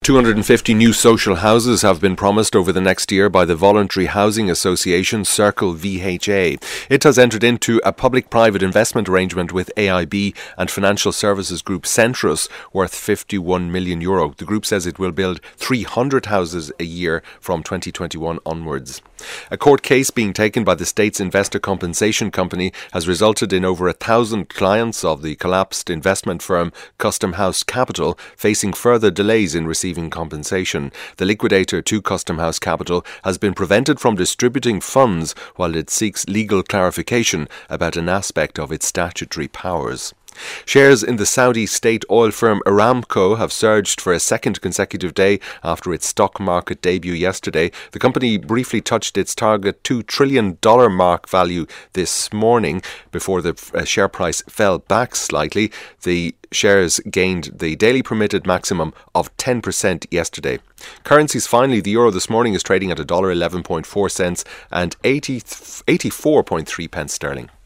250 new social houses have been promised over the next year by the voluntary housing association Circle VHA. It has entered into a public-private investment arrangement with AIB and financial services group Centrus worth €51 million. The group says it will build 300 houses a year from 2021 onwards. A court case being taken by the state's investor compensation company has resulted in over 1,000 clients of the collapsed investment firm Custom House Capital facing further delays in receiving compensation. The liquidator to Custom House Capital has been prevented from distributing funds while it seeks legal clarification about an aspect of its statutory powers. Shares in the Saudi state oil firm Aramco have surged for a second consecutive day after its stock market debut yesterday. The company briefly touched its target $2 trillion mark value this morning before the share price fell back slightly. The shares gained the daily permitted maximum of 10% yesterday. Currencies finally, the euro this morning is trading at $1.11.4 and 84.3 pence sterling.